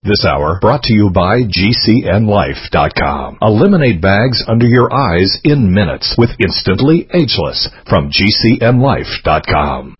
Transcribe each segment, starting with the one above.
This hour brought to you by GCNLife.com. Eliminate bags under your eyes in minutes with Instantly Ageless from GCNLife.com.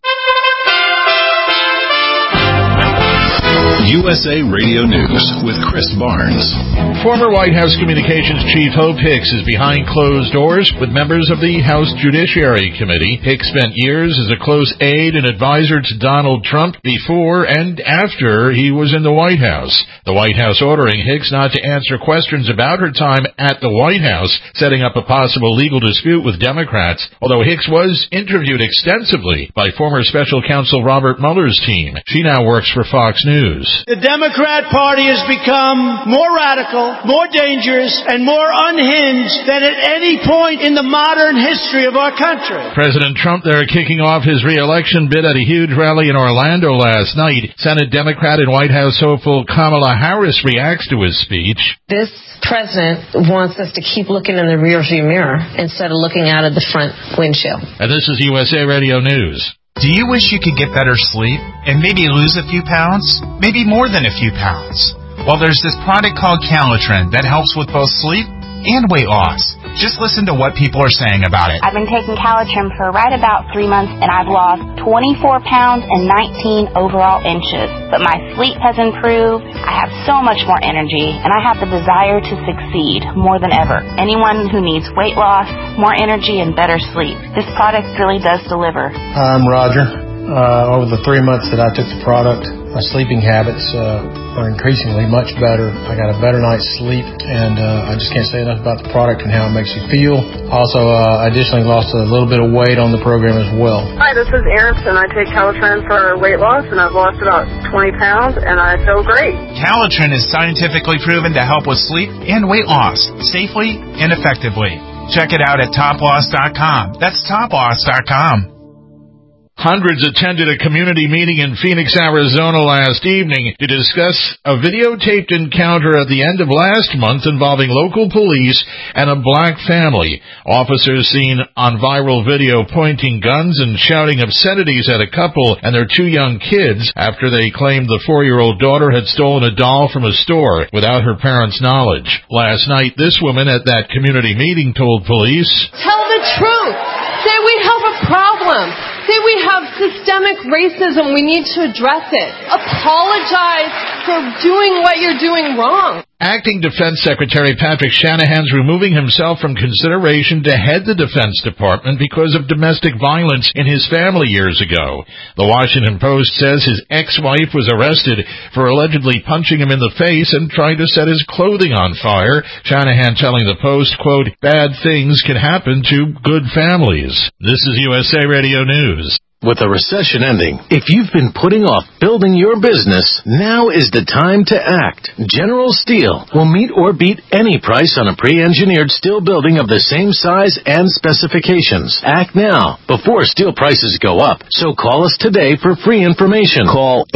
USA Radio News with Chris Barnes. Former White House Communications Chief Hope Hicks is behind closed doors with members of the House Judiciary Committee. Hicks spent years as a close aide and advisor to Donald Trump before and after he was in the White House. The White House ordering Hicks not to answer questions about her time at the White House, setting up a possible legal dispute with Democrats, although Hicks was interviewed extensively by former Special Counsel Robert Mueller's team. She now works for Fox News. The Democrat Party has become more radical, more dangerous, and more unhinged than at any point in the modern history of our country. President Trump there kicking off his re-election bid at a huge rally in Orlando last night. Senate Democrat and White House hopeful Kamala Harris reacts to his speech. This president wants us to keep looking in the rearview mirror instead of looking out of the front windshield. And this is USA Radio News. Do you wish you could get better sleep and maybe lose a few pounds? Maybe more than a few pounds? Well, there's this product called Calitrin that helps with both sleep and weight loss. Just listen to what people are saying about it. I've been taking Calitrin for right about 3 months, and I've lost 24 pounds and 19 overall inches. But my sleep has improved, I have so much more energy, and I have the desire to succeed more than ever. Anyone who needs weight loss, more energy, and better sleep, this product really does deliver. I'm Roger. Over the 3 months that I took the product, my sleeping habits are increasingly much better. I got a better night's sleep, and I just can't say enough about the product and how it makes you feel. Also, I additionally lost a little bit of weight on the program as well. Hi, this is Aronson. I take Calitrin for weight loss, and I've lost about 20 pounds, and I feel great. Calitrin is scientifically proven to help with sleep and weight loss safely and effectively. Check it out at toploss.com. That's toploss.com. Hundreds attended a community meeting in Phoenix, Arizona last evening to discuss a videotaped encounter at the end of last month involving local police and a black family. Officers seen on viral video pointing guns and shouting obscenities at a couple and their 2 young kids after they claimed the 4-year-old daughter had stolen a doll from a store without her parents' knowledge. Last night, this woman at that community meeting told police, "Tell the truth. Say we have a problem. Say we have systemic racism. We need to address it. Apologize for doing what you're doing wrong." Acting Defense Secretary Patrick Shanahan's removing himself from consideration to head the Defense Department because of domestic violence in his family years ago. The Washington Post says his ex-wife was arrested for allegedly punching him in the face and trying to set his clothing on fire. Shanahan telling the Post, quote, "Bad things can happen to good families." This is USA Radio News. With a recession ending, if you've been putting off building your business, now is the time to act. General Steel will meet or beat any price on a pre-engineered steel building of the same size and specifications. Act now, before steel prices go up. So call us today for free information. Call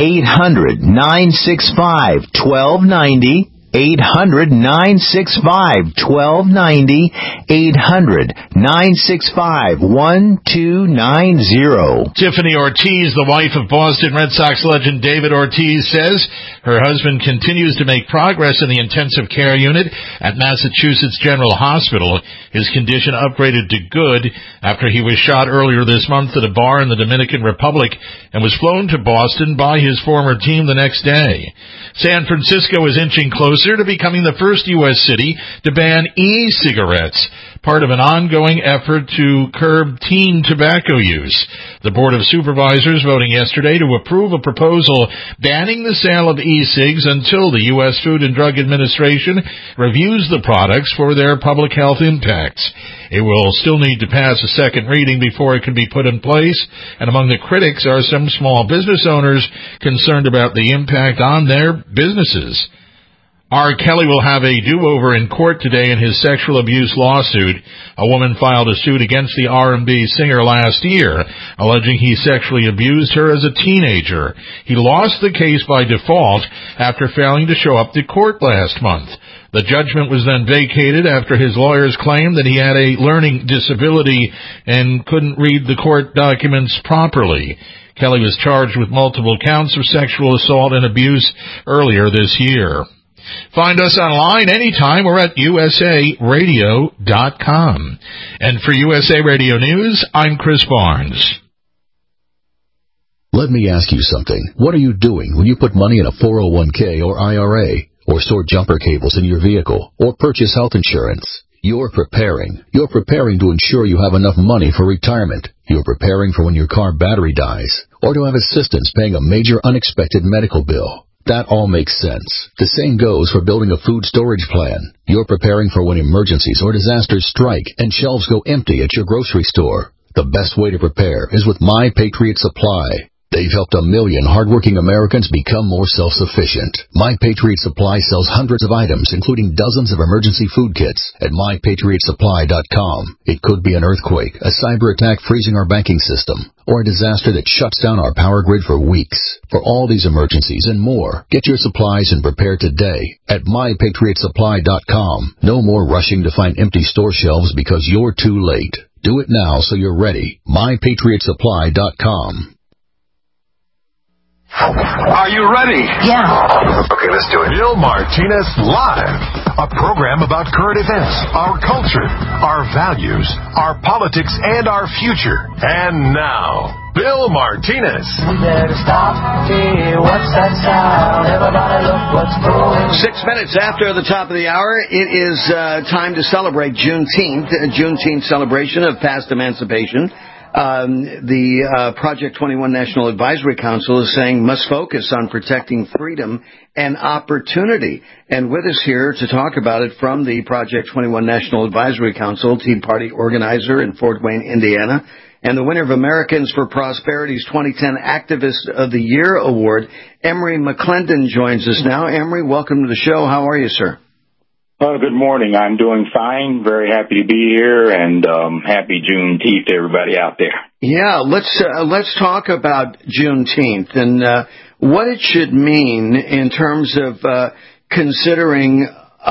800-965-1290. 800-965-1290, 800-965-1290. Tiffany Ortiz, the wife of Boston Red Sox legend David Ortiz, says her husband continues to make progress in the intensive care unit at Massachusetts General Hospital. His condition upgraded to good after he was shot earlier this month at a bar in the Dominican Republic and was flown to Boston by his former team the next day. San Francisco is inching closer to becoming the first U.S. city to ban e-cigarettes, part of an ongoing effort to curb teen tobacco use. The Board of Supervisors voting yesterday to approve a proposal banning the sale of e-cigs until the U.S. Food and Drug Administration reviews the products for their public health impacts. It will still need to pass a second reading before it can be put in place, and among the critics are some small business owners concerned about the impact on their businesses. R. Kelly will have a do-over in court today in his sexual abuse lawsuit. A woman filed a suit against the R&B singer last year, alleging he sexually abused her as a teenager. He lost the case by default after failing to show up to court last month. The judgment was then vacated after his lawyers claimed that he had a learning disability and couldn't read the court documents properly. Kelly was charged with multiple counts of sexual assault and abuse earlier this year. Find us online anytime. We're at usaradio.com. And for USA Radio News, I'm Chris Barnes. Let me ask you something. What are you doing when you put money in a 401k or IRA, or store jumper cables in your vehicle, or purchase health insurance? You're preparing. You're preparing to ensure you have enough money for retirement. You're preparing for when your car battery dies, or to have assistance paying a major unexpected medical bill. That all makes sense. The same goes for building a food storage plan. You're preparing for when emergencies or disasters strike and shelves go empty at your grocery store. The best way to prepare is with My Patriot Supply. They've helped 1 million hardworking Americans become more self-sufficient. My Patriot Supply sells hundreds of items, including dozens of emergency food kits at MyPatriotSupply.com. It could be an earthquake, a cyber attack freezing our banking system, or a disaster that shuts down our power grid for weeks. For all these emergencies and more, get your supplies and prepare today at MyPatriotSupply.com. No more rushing to find empty store shelves because you're too late. Do it now so you're ready. MyPatriotSupply.com. Are you ready? Yeah. Okay, let's do it. Bill Martinez Live, a program about current events, our culture, our values, our politics, and our future. And now, Bill Martinez. We better stop. Hey, what's that sound? Everybody look what's going on. 6 minutes after the top of the hour, it is time to celebrate Juneteenth, a Juneteenth celebration of past emancipation. The Project 21 National Advisory Council is saying must focus on protecting freedom and opportunity. And with us here to talk about it from the Project 21 National Advisory Council, Tea Party organizer in Fort Wayne, Indiana, and the winner of Americans for Prosperity's 2010 Activist of the Year Award, Emory McClendon joins us now. Emory, welcome to the show. How are you, sir? Good morning. I'm doing fine. Very happy to be here, and happy Juneteenth to everybody out there. Yeah, let's talk about Juneteenth and what it should mean in terms of considering,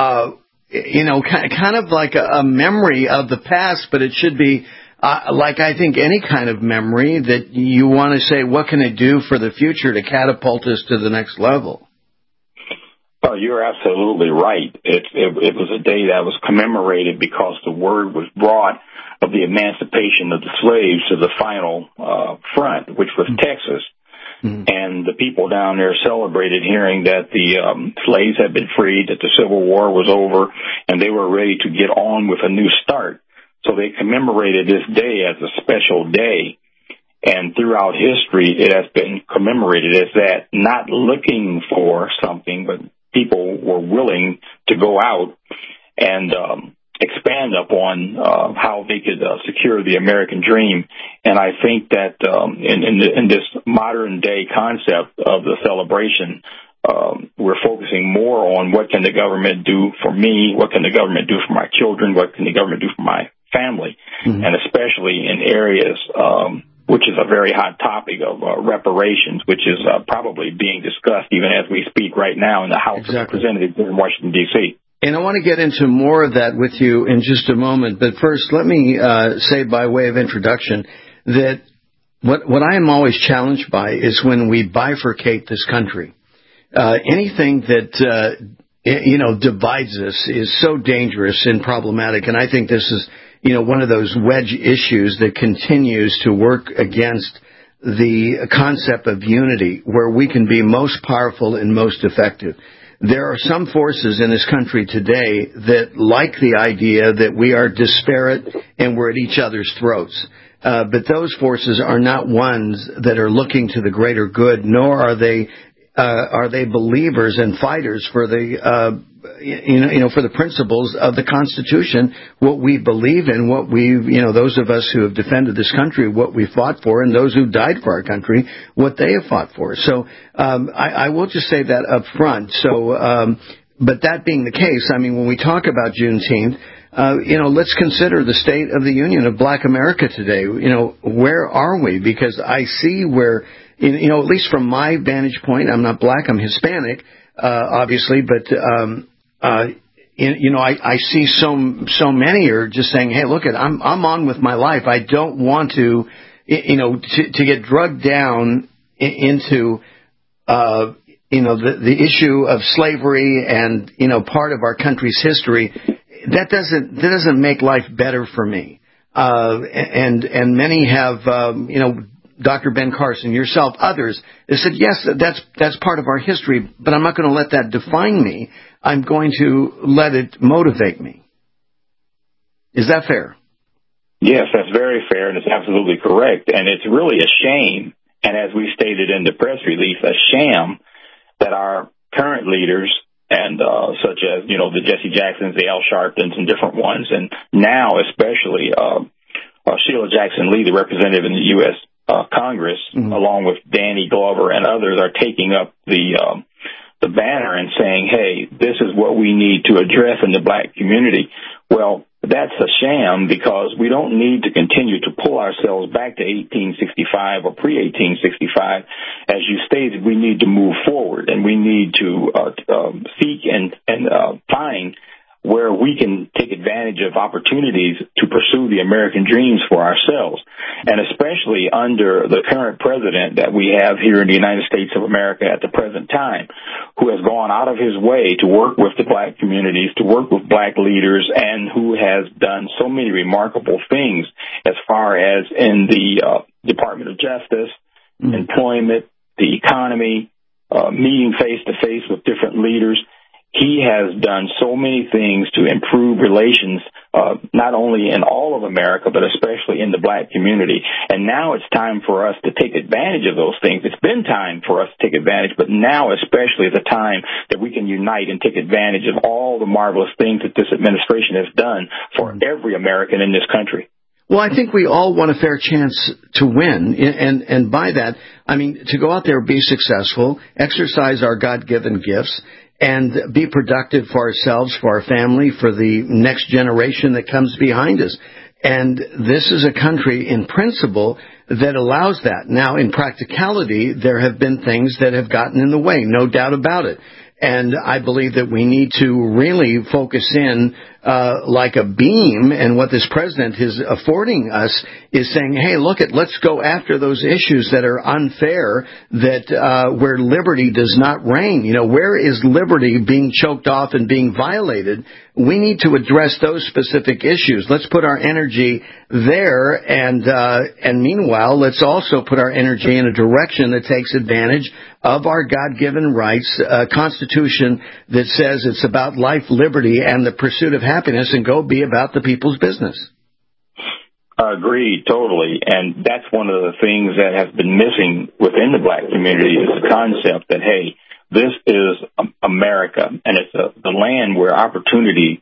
kind of like a memory of the past, but it should be like I think any kind of memory that you want to say, what can it do for the future to catapult us to the next level? Oh, you're absolutely right. It was a day that was commemorated because the word was brought of the emancipation of the slaves to the final front, which was Texas. Mm-hmm. And the people down there celebrated hearing that the slaves had been freed, that the Civil War was over, and they were ready to get on with a new start. So they commemorated this day as a special day. And throughout history, it has been commemorated as that, not looking for something, but people were willing to go out and expand upon how they could secure the American dream. And I think that in this modern day concept of the celebration, we're focusing more on what can the government do for me, what can the government do for my children, what can the government do for my family, mm-hmm. and especially in areas which is a very hot topic of reparations, which is probably being discussed even as we speak right now in the House of Representatives in Washington, D.C. And I want to get into more of that with you in just a moment. But first, let me say by way of introduction that what I am always challenged by is when we bifurcate this country. Anything that, divides us is so dangerous and problematic. And I think this is one of those wedge issues that continues to work against the concept of unity, where we can be most powerful and most effective. There are some forces in this country today that like the idea that we are disparate and we're at each other's throats. But those forces are not ones that are looking to the greater good, nor are they believers and fighters for the for the principles of the Constitution, what we believe in, what those of us who have defended this country, what we fought for, and those who died for our country, what they have fought for. So I will just say that up front. So, but that being the case, I mean, when we talk about Juneteenth, let's consider the state of the union of Black America today. Where are we? Because I see where, at least from my vantage point, I'm not Black, I'm Hispanic, obviously, but I see so many are just saying, hey, look, I'm on with my life. I don't want to, to get drugged down into, the issue of slavery and, part of our country's history, that doesn't make life better for me. And many have, Dr. Ben Carson, yourself, others, they said, yes, that's part of our history, but I'm not going to let that define me. I'm going to let it motivate me. Is that fair? Yes, that's very fair, and it's absolutely correct. And it's really a shame, and as we stated in the press release, a sham that our current leaders, and such as, the Jesse Jacksons, the Al Sharptons, and different ones, and now especially Sheila Jackson Lee, the representative in the U.S. Congress, along with Danny Glover and others, are taking up the banner and saying, hey, this is what we need to address in the black community. Well, that's a sham, because we don't need to continue to pull ourselves back to 1865 or pre-1865. As you stated, we need to move forward, and we need to seek and find where we can take advantage of opportunities to pursue the American dreams for ourselves. And especially under the current president that we have here in the United States of America at the present time, who has gone out of his way to work with the black communities, to work with black leaders, and who has done so many remarkable things as far as in the Department of Justice, employment, the economy, meeting face-to-face with different leaders. He has done so many things to improve relations, not only in all of America, but especially in the black community. And now it's time for us to take advantage of those things. It's been time for us to take advantage, but now especially is the time that we can unite and take advantage of all the marvelous things that this administration has done for every American in this country. Well, I think we all want a fair chance to win, and by that, I mean to go out there, be successful, exercise our God-given gifts, and be productive for ourselves, for our family, for the next generation that comes behind us. And this is a country, in principle, that allows that. Now, in practicality, there have been things that have gotten in the way, no doubt about it. And I believe that we need to really focus in like a beam, and what this president is affording us is saying, hey, let's go after those issues that are unfair, that where liberty does not reign. Where is liberty being choked off and being violated? We need to address those specific issues. Let's put our energy there, and meanwhile, let's also put our energy in a direction that takes advantage of our God-given rights, a Constitution that says it's about life, liberty, and the pursuit of happiness, and go be about the people's business. Agreed, totally. And that's one of the things that has been missing within the black community, is the concept that, hey, this is America, and it's the land where opportunity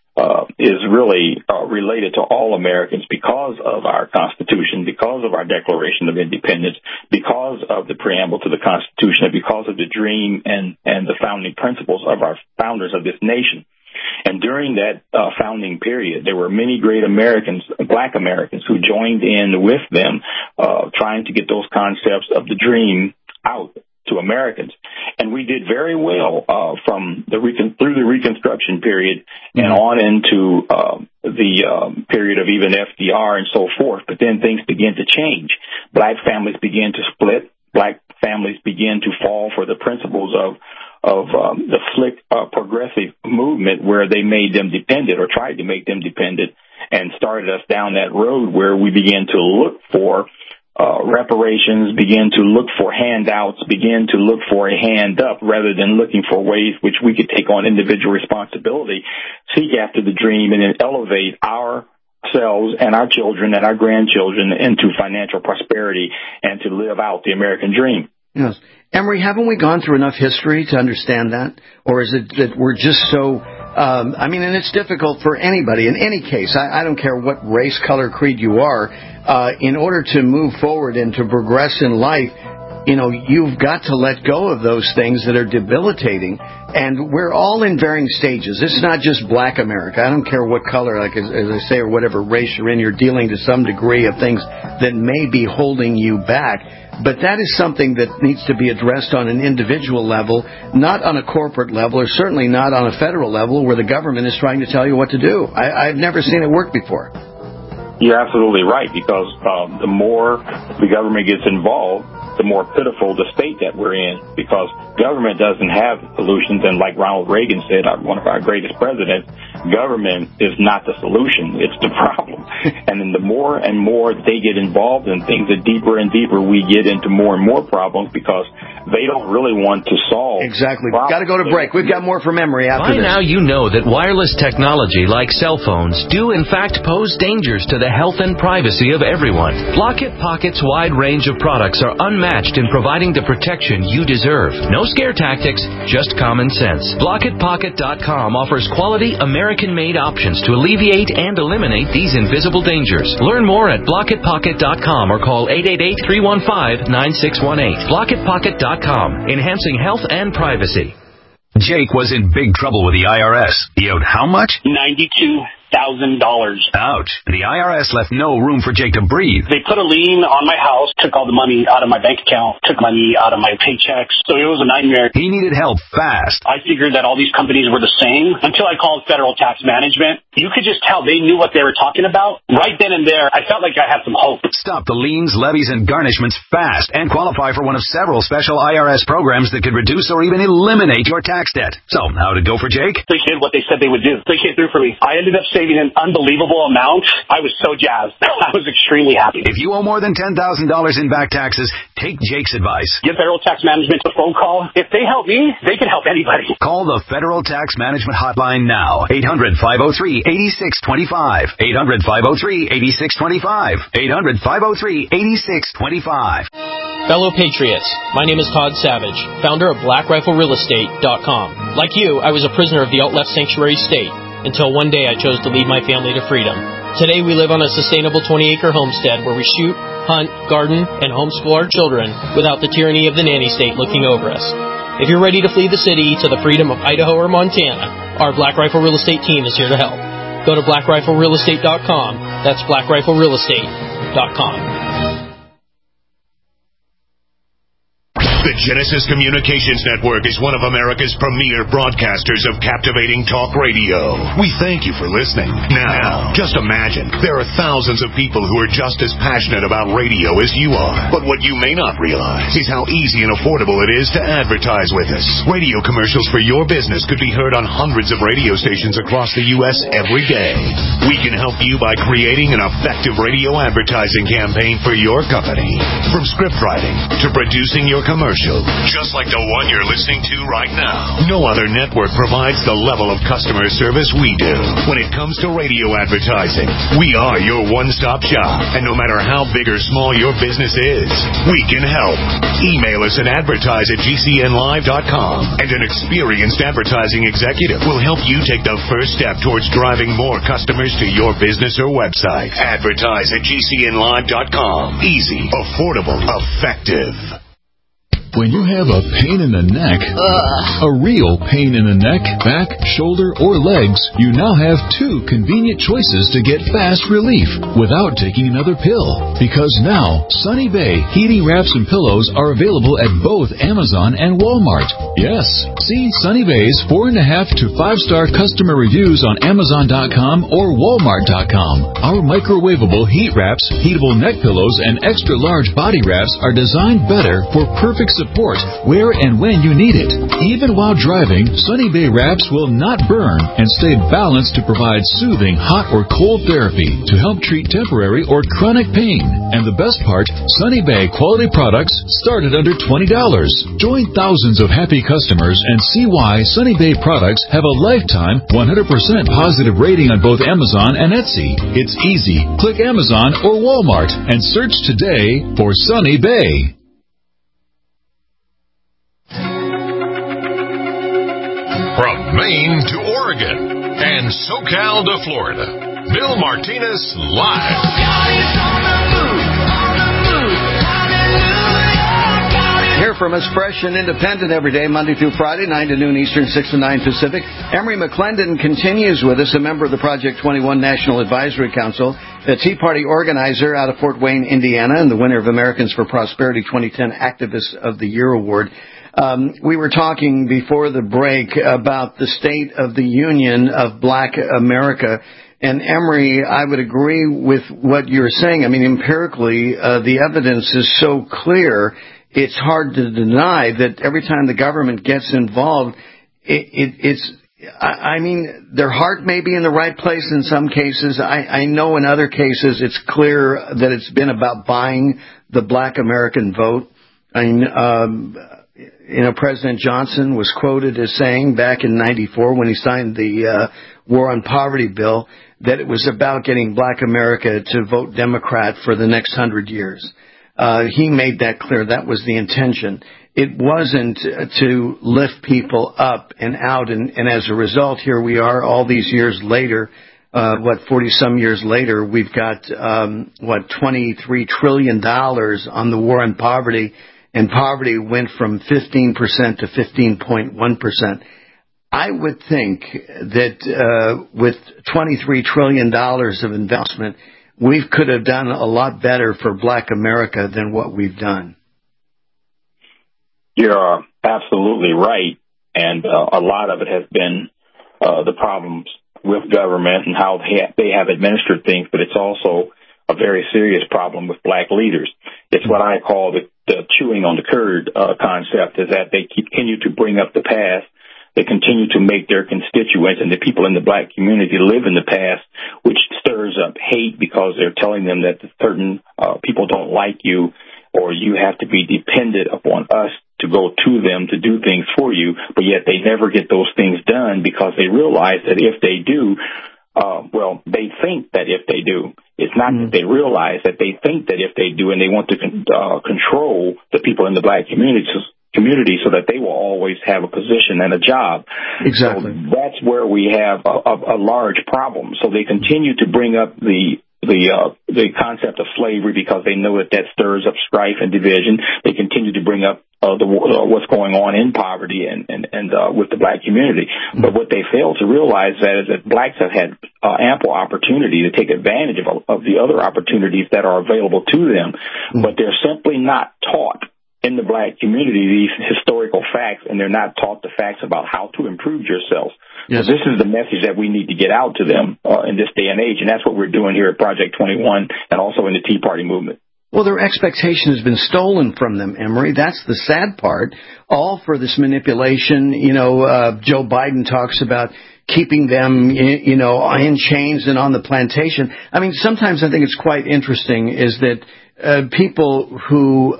is really related to all Americans because of our Constitution, because of our Declaration of Independence, because of the preamble to the Constitution, and because of the dream and the founding principles of our founders of this nation. And during that founding period, there were many great Americans, black Americans, who joined in with them, trying to get those concepts of the dream out to Americans. And we did very well through the Reconstruction period and on into the period of even FDR and so forth. But then things began to change. Black families began to split. Black families began to fall for the principles of the slick progressive movement, where they made them dependent, or tried to make them dependent, and started us down that road where we began to look for reparations, begin to look for handouts, begin to look for a hand up, rather than looking for ways which we could take on individual responsibility, seek after the dream, and then elevate ourselves and our children and our grandchildren into financial prosperity and to live out the American dream. Yes. Emery, haven't we gone through enough history to understand that? Or is it that we're just so... and it's difficult for anybody. In any case, I don't care what race, color, creed you are. In order to move forward and to progress in life, you've got to let go of those things that are debilitating. And we're all in varying stages. It's not just black America. I don't care what color, like as I say, or whatever race you're in. You're dealing to some degree of things that may be holding you back. But that is something that needs to be addressed on an individual level, not on a corporate level, or certainly not on a federal level where the government is trying to tell you what to do. I've never seen it work before. You're absolutely right, because the more the government gets involved, the more pitiful the state that we're in, because government doesn't have solutions. And like Ronald Reagan said, one of our greatest presidents, government is not the solution, it's the problem. And then the more and more they get involved in things, the deeper and deeper we get into more and more problems, because they don't really want to solve. Exactly. We've got to go to break. We've got more for memory after this. By now you know that wireless technology like cell phones do in fact pose dangers to the health and privacy of everyone. Blockit Pocket's wide range of products are unmatched in providing the protection you deserve. No scare tactics, just common sense. BlockitPocket.com offers quality American-made options to alleviate and eliminate these invisible dangers. Learn more at BlockitPocket.com or call 888-315-9618. BlockitPocket.com, enhancing health and privacy. Jake was in big trouble with the IRS. He owed how much? $92,000. Ouch. The IRS left no room for Jake to breathe. They put a lien on my house, took all the money out of my bank account, took money out of my paychecks. So it was a nightmare. He needed help fast. I figured that all these companies were the same until I called Federal Tax Management. You could just tell they knew what they were talking about. Right then and there, I felt like I had some hope. Stop the liens, levies, and garnishments fast and qualify for one of several special IRS programs that could reduce or even eliminate your tax debt. So, how did it go for Jake? They did what they said they would do. They came through for me. I ended up saving an unbelievable amount. I was so jazzed. I was extremely happy. If you owe more than $10,000 in back taxes, take Jake's advice. Give Federal Tax Management a phone call. If they help me, they can help anybody. Call the Federal Tax Management Hotline now. 800-503-8625. 800-503-8625. 800-503-8625. Fellow Patriots, my name is Todd Savage, founder of BlackRifleRealEstate.com. Like you, I was a prisoner of the alt-left sanctuary state until one day I chose to lead my family to freedom. Today we live on a sustainable 20-acre homestead where we shoot, hunt, garden, and homeschool our children without the tyranny of the nanny state looking over us. If you're ready to flee the city to the freedom of Idaho or Montana, our Black Rifle Real Estate team is here to help. Go to BlackRifleRealEstate.com. That's BlackRifleRealEstate.com. The Genesis Communications Network is one of America's premier broadcasters of captivating talk radio. We thank you for listening. Now, just imagine, there are thousands of people who are just as passionate about radio as you are. But what you may not realize is how easy and affordable it is to advertise with us. Radio commercials for your business could be heard on hundreds of radio stations across the U.S. every day. We can help you by creating an effective radio advertising campaign for your company. From script writing to producing your commercial, just like the one you're listening to right now. No other network provides the level of customer service we do. When it comes to radio advertising, we are your one-stop shop. And no matter how big or small your business is, we can help. Email us at advertise@gcnlive.com, and an experienced advertising executive will help you take the first step towards driving more customers to your business or website. Advertise@gcnlive.com. Easy, affordable, effective. When you have a pain in the neck, a real pain in the neck, back, shoulder, or legs, you now have two convenient choices to get fast relief without taking another pill. Because now, Sunny Bay heating wraps and pillows are available at both Amazon and Walmart. Yes, see Sunny Bay's 4.5 to 5-star customer reviews on Amazon.com or Walmart.com. Our microwavable heat wraps, heatable neck pillows, and extra large body wraps are designed better for perfect support where and when you need it. Even while driving, Sunny Bay wraps will not burn and stay balanced to provide soothing hot or cold therapy to help treat temporary or chronic pain. And the best part, Sunny Bay quality products start at under $20. Join thousands of happy customers and see why Sunny Bay products have a lifetime 100% positive rating on both Amazon and Etsy. It's easy. Click Amazon or Walmart and search today for Sunny Bay. From Maine to Oregon and SoCal to Florida, Bill Martinez live. Hear from us fresh and independent every day, Monday through Friday, 9 to noon Eastern, 6 to 9 Pacific. Emery McClendon continues with us, a member of the Project 21 National Advisory Council, a Tea Party organizer out of Fort Wayne, Indiana, and the winner of Americans for Prosperity 2010 Activist of the Year Award. We were talking before the break about the state of the union of Black America, And Emory, I would agree with what you're saying. I mean, empirically, the evidence is so clear, it's hard to deny that every time the government gets involved, I mean, their heart may be in the right place in some cases. I know in other cases it's clear that it's been about buying the black American vote. I mean, President Johnson was quoted as saying back in '94 when he signed the War on Poverty bill that it was about getting black America to vote Democrat for the next 100 years. He made that clear. That was the intention. It wasn't to lift people up and out, and as a result, here we are all these years later, 40-some years later, we've got, $23 trillion on the war on poverty, and poverty went from 15% to 15.1%. I would think that with $23 trillion of investment, we could have done a lot better for black America than what we've done. You're absolutely right, and a lot of it has been the problems with government and how they have administered things, but it's also a very serious problem with black leaders. It's what I call the chewing on the curd concept, is that they continue to bring up the past. They continue to make their constituents and the people in the black community live in the past, which stirs up hate because they're telling them that certain people don't like you, or you have to be dependent upon us to go to them to do things for you, but yet they never get those things done because they realize that if they do, they think that if they do. It's not that they realize that they think that if they do, and they want to control the people in the black community so that they will always have a position and a job. Exactly. So that's where we have a large problem. So they continue to bring up the concept of slavery because they know that stirs up strife and division. They continue to bring up what's going on in poverty and with the black community. But what they fail to realize is that blacks have had ample opportunity to take advantage of the other opportunities that are available to them, but they're simply not taught in the black community these historical facts, and they're not taught the facts about how to improve yourself. Yes. So this is the message that we need to get out to them in this day and age, and that's what we're doing here at Project 21 and also in the Tea Party movement. Well, their expectation has been stolen from them, Emory. That's the sad part. All for this manipulation. Joe Biden talks about keeping them, in chains and on the plantation. I mean, sometimes I think it's quite interesting is that people who,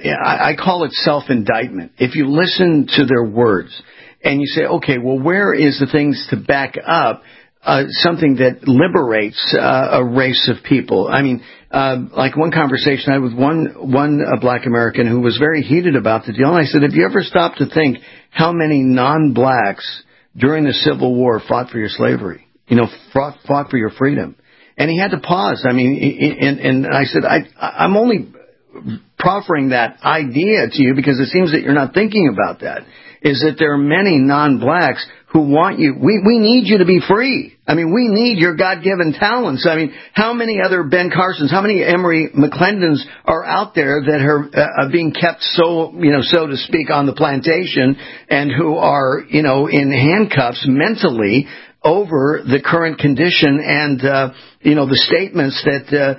I call it self-indictment. If you listen to their words and you say, okay, well, where is the things to back up something that liberates a race of people? I mean, like one conversation I had with one black American who was very heated about the deal, and I said, have you ever stopped to think how many non-blacks during the Civil War fought for your slavery, fought for your freedom? And he had to pause. I mean, and I said, I'm only proffering that idea to you because it seems that you're not thinking about that, is that there are many non-blacks who want you. We need you to be free. I mean, we need your God-given talents. I mean, how many other Ben Carsons, how many Emory McClendons are out there that are being kept so to speak, on the plantation and who are, in handcuffs mentally over the current condition and, the statements that,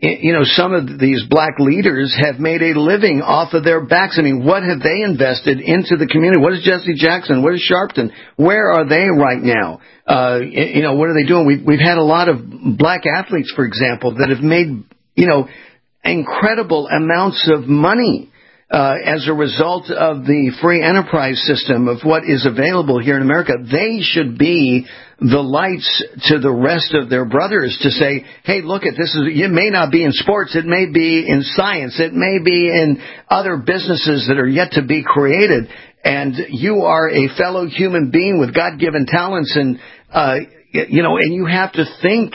some of these black leaders have made a living off of their backs. I mean, what have they invested into the community? What is Jesse Jackson? What is Sharpton? Where are they right now? What are they doing? We've had a lot of black athletes, for example, that have made, incredible amounts of money as a result of the free enterprise system of what is available here in America. They should be the lights to the rest of their brothers to say, hey, look at this. It may not be in sports. It may be in science. It may be in other businesses that are yet to be created. And you are a fellow human being with God-given talents. And, and you have to think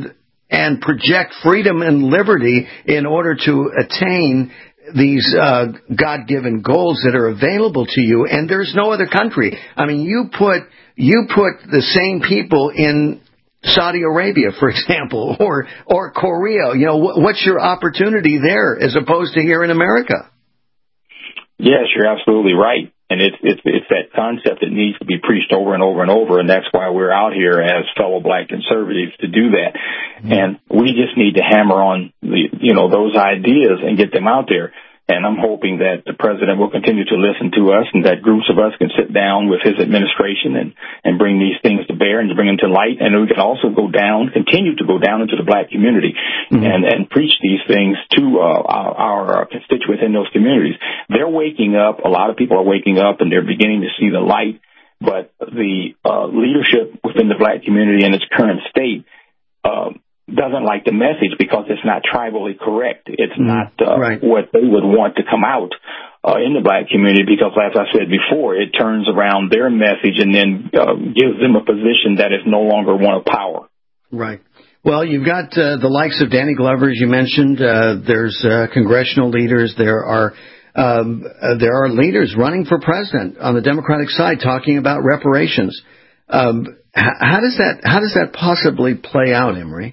and project freedom and liberty in order to attain these God-given goals that are available to you, and there's no other country. I mean, you put the same people in Saudi Arabia, for example, or Korea. What's your opportunity there as opposed to here in America? Yes, you're absolutely right. And it's that concept that needs to be preached over and over and over, and that's why we're out here as fellow black conservatives to do that. Mm-hmm. And we just need to hammer on those ideas and get them out there. And I'm hoping that the president will continue to listen to us, and that groups of us can sit down with his administration and bring these things to bear and to bring them to light. And we can also continue to go down into the black community and preach these things to our constituents in those communities. They're waking up. A lot of people are waking up, and they're beginning to see the light. But the leadership within the black community in its current state doesn't like the message because it's not tribally correct. It's not what they would want to come out in the black community, because, as I said before, it turns around their message and then gives them a position that is no longer one of power. Right. Well, you've got the likes of Danny Glover, as you mentioned. There's congressional leaders. There are leaders running for president on the Democratic side talking about reparations. How does that possibly play out, Emory?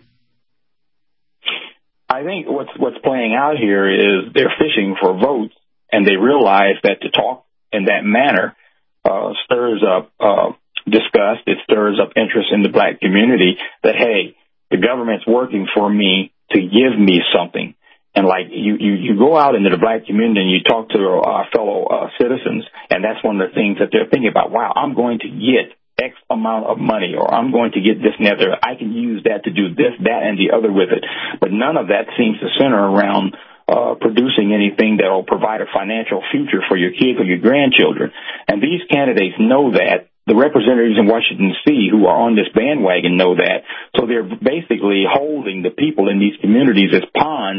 I think what's playing out here is they're fishing for votes, and they realize that to talk in that manner stirs up disgust. It stirs up interest in the black community that, hey, the government's working for me to give me something. And like you go out into the black community and you talk to our fellow citizens, and that's one of the things that they're thinking about. Wow, I'm going to get X amount of money, or I'm going to get this and that. I can use that to do this, that, and the other with it. But none of that seems to center around producing anything that will provide a financial future for your kids or your grandchildren. And these candidates know that. The representatives in Washington, D.C. who are on this bandwagon know that. So they're basically holding the people in these communities as pawns,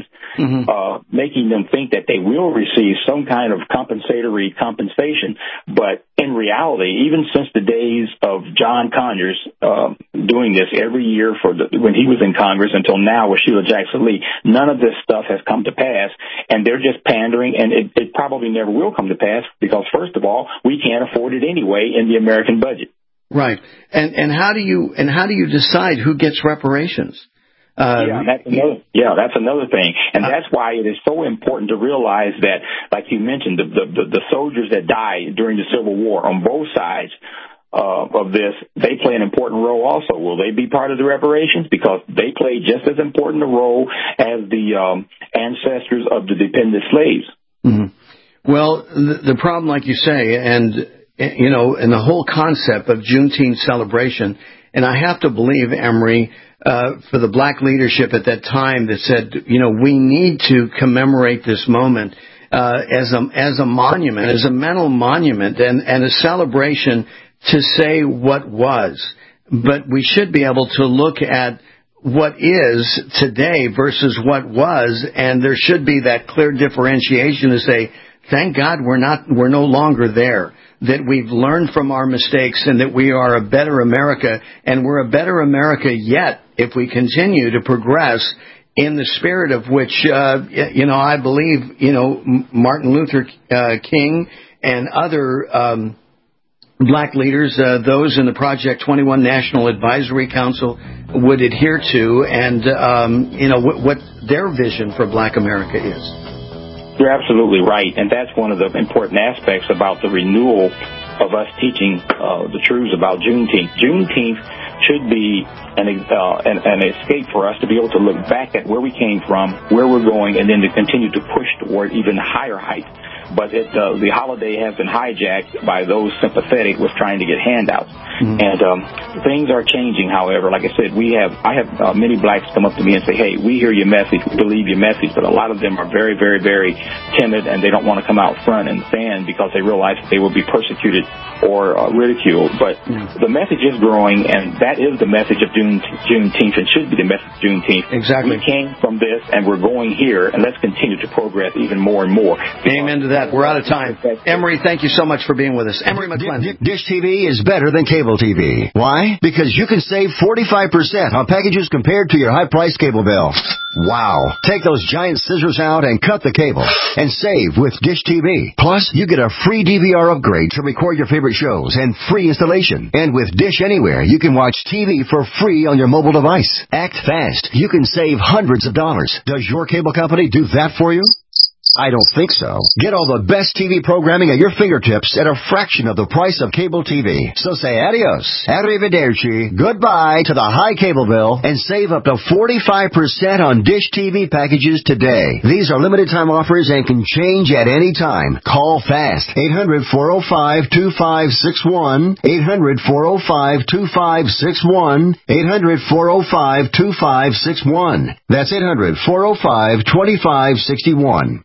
making them think that they will receive some kind of compensation. But in reality, even since the days of John Conyers doing this every year when he was in Congress until now with Sheila Jackson Lee, none of this stuff has come to pass. And they're just pandering, and it probably never will come to pass because, first of all, we can't afford it anyway in the American budget. Right. And how do you decide who gets reparations? That's another thing. And that's why it is so important to realize that, like you mentioned, the soldiers that died during the Civil War on both sides of this, they play an important role also. Will they be part of the reparations? Because they played just as important a role as the ancestors of the dependent slaves. Mm-hmm. Well, the problem, like you say, and the whole concept of Juneteenth celebration, and I have to believe, Emory, for the black leadership at that time that said, we need to commemorate this moment as a monument, as a mental monument, and a celebration to say what was. But we should be able to look at what is today versus what was, and there should be that clear differentiation to say, thank God we're no longer there, that we've learned from our mistakes and that we are a better America, and we're a better America yet if we continue to progress in the spirit of which, I believe, Martin Luther King and other black leaders, those in the Project 21 National Advisory Council would adhere to, and, what their vision for black America is. You're absolutely right, and that's one of the important aspects about the renewal of us teaching the truths about Juneteenth. Juneteenth should be an escape for us to be able to look back at where we came from, where we're going, and then to continue to push toward even higher heights. But the holiday has been hijacked by those sympathetic with trying to get handouts. Mm-hmm. And things are changing, however. Like I said, I have many blacks come up to me and say, hey, we hear your message, we believe your message, but a lot of them are very, very, very timid, and they don't want to come out front and stand because they realize that they will be persecuted or ridiculed. But the message is growing, and that is the message of Juneteenth, and should be the message of Juneteenth. Exactly. We came from this, and we're going here, and let's continue to progress even more and more. Amen to that. We're out of time. Emory, thank you so much for being with us. Emory McClendon. Dish TV is better than cable TV. Why? Because you can save 45% on packages compared to your high-priced cable bill. Wow. Take those giant scissors out and cut the cable and save with Dish TV. Plus, you get a free DVR upgrade to record your favorite shows and free installation. And with Dish Anywhere, you can watch TV for free on your mobile device. Act fast. You can save hundreds of dollars. Does your cable company do that for you? I don't think so. Get all the best TV programming at your fingertips at a fraction of the price of cable TV. So say adios, arrivederci, goodbye to the high cable bill, and save up to 45% on Dish TV packages today. These are limited time offers and can change at any time. Call fast. 800-405-2561. 800-405-2561. 800-405-2561. That's 800-405-2561.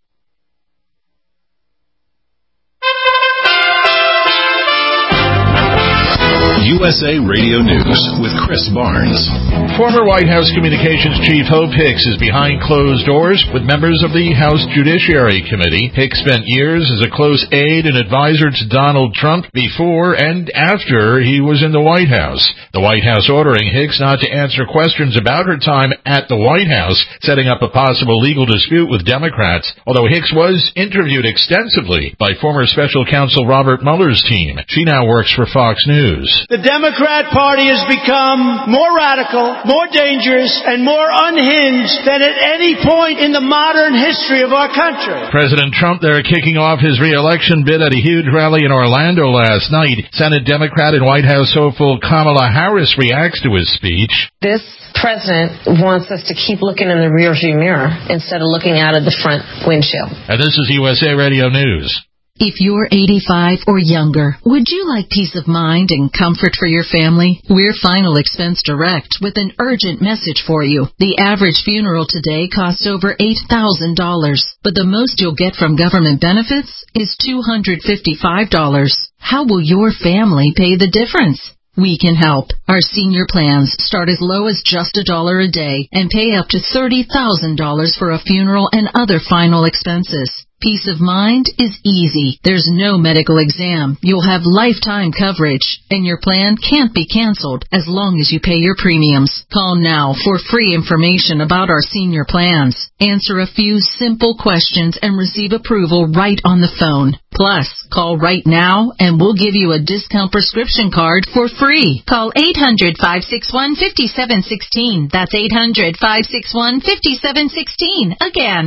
USA Radio News with Chris Barnes. Former White House Communications Chief Hope Hicks is behind closed doors with members of the House Judiciary Committee. Hicks spent years as a close aide and advisor to Donald Trump before and after he was in the White House. The White House ordering Hicks not to answer questions about her time at the White House, setting up a possible legal dispute with Democrats, although Hicks was interviewed extensively by former special counsel Robert Mueller's team. She now works for Fox News. The Democrat Party has become more radical, more dangerous, and more unhinged than at any point in the modern history of our country. President Trump there kicking off his re-election bid at a huge rally in Orlando last night. Senate Democrat and White House hopeful Kamala Harris reacts to his speech. This president wants us to keep looking in the rearview mirror instead of looking out of the front windshield. And this is USA Radio News. If you're 85 or younger, would you like peace of mind and comfort for your family? We're Final Expense Direct with an urgent message for you. The average funeral today costs over $8,000, but the most you'll get from government benefits is $255. How will your family pay the difference? We can help. Our senior plans start as low as just $1 a day and pay up to $30,000 for a funeral and other final expenses. Peace of mind is easy. There's no medical exam. You'll have lifetime coverage, and your plan can't be canceled as long as you pay your premiums. Call now for free information about our senior plans. Answer a few simple questions and receive approval right on the phone. Plus, call right now and we'll give you a discount prescription card for free. Call 800-561-5716. That's 800-561-5716. Again,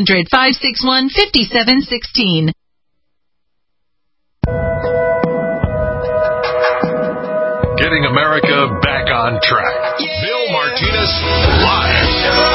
800-561-5716. Getting America back on track. Bill Martinez live.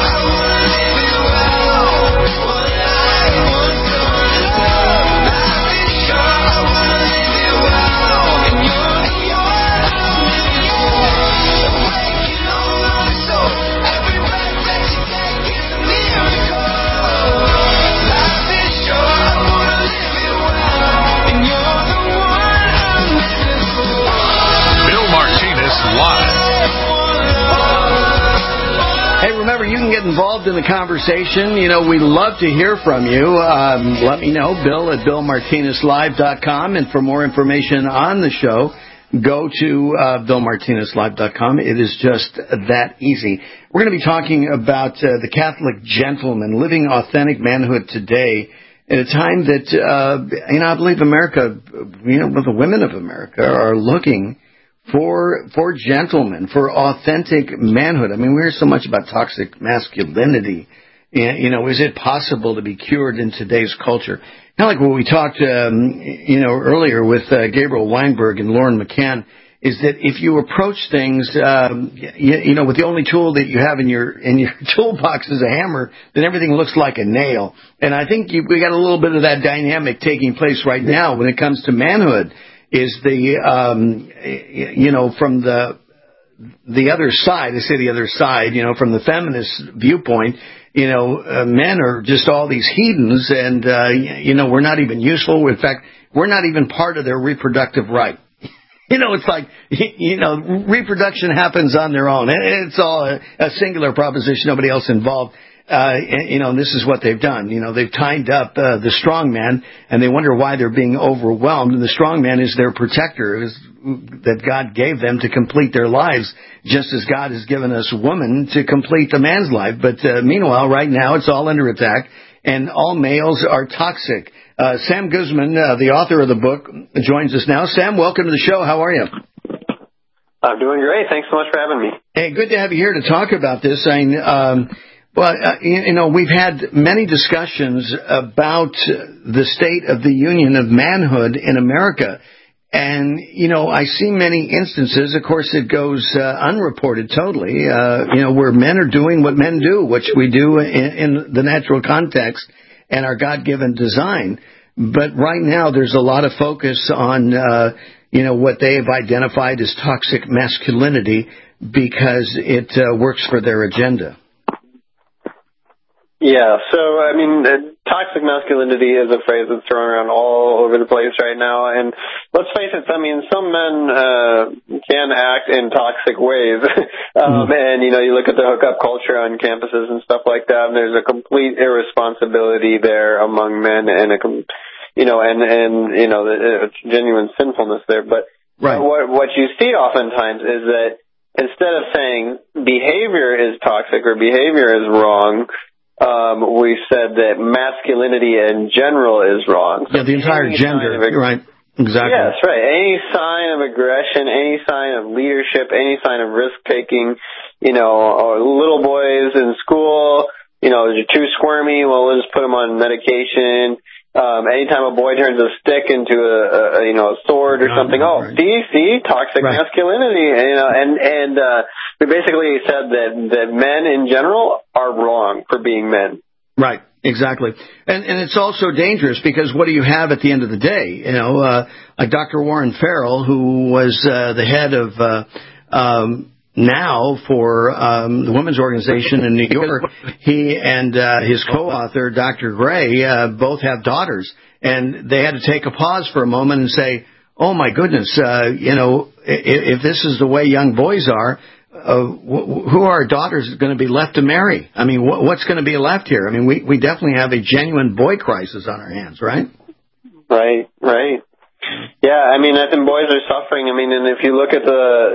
Hey, remember, you can get involved in the conversation. You know, we love to hear from you. Let me know, Bill at BillMartinezLive.com. And for more information on the show, go to BillMartinezLive.com. It is just that easy. We're going to be talking about the Catholic gentleman living authentic manhood today at a time that, I believe America, the women of America are looking for gentlemen, for authentic manhood. I mean, we hear so much about toxic masculinity. Is it possible to be cured in today's culture? Kind of like what we talked, earlier with Gabriel Weinberg and Lauren McCann, is that if you approach things, with the only tool that you have in your toolbox is a hammer, then everything looks like a nail. And I think we got a little bit of that dynamic taking place right now when it comes to manhood. Is from the other side, I say the other side, from the feminist viewpoint, men are just all these heathens and, we're not even useful. In fact, we're not even part of their reproductive right. It's like, reproduction happens on their own. It's all a singular proposition, nobody else involved. And this is what they've done. They've tied up the strong man, and they wonder why they're being overwhelmed. And the strong man is their protector, that God gave them to complete their lives, just as God has given us woman to complete the man's life. But meanwhile, right now, it's all under attack, and all males are toxic. Sam Guzman, the author of the book, joins us now. Sam, welcome to the show. How are you? I'm doing great. Thanks so much for having me. Hey, good to have you here to talk about this. Well, we've had many discussions about the state of the union of manhood in America. And, I see many instances, of course, it goes unreported totally, where men are doing what men do, which we do in the natural context and our God-given design. But right now there's a lot of focus on, what they have identified as toxic masculinity because it works for their agenda. Yeah, so, toxic masculinity is a phrase that's thrown around all over the place right now, and let's face it, some men can act in toxic ways, and, you look at the hookup culture on campuses and stuff like that, and there's a complete irresponsibility there among men, and it's genuine sinfulness there, but right. What you see oftentimes is that instead of saying behavior is toxic or behavior is wrong, we said that masculinity in general is wrong. So the entire gender, right. Exactly. Yes, right. Any sign of aggression, any sign of leadership, any sign of risk-taking, or little boys in school, they're too squirmy, well, we'll just put them on medication. Anytime a boy turns a stick into a sword or something, see, toxic masculinity, and we basically said that men in general are wrong for being men. Right, exactly. And it's also dangerous because what do you have at the end of the day? Like Dr. Warren Farrell, who was the head of now for the Women's Organization in New York, he and his co-author, Dr. Gray, both have daughters. And they had to take a pause for a moment and say, oh, my goodness, if this is the way young boys are, who are our daughters going to be left to marry? I mean, what's going to be left here? I mean, we definitely have a genuine boy crisis on our hands, right? Right. Yeah, I think boys are suffering. And if you look at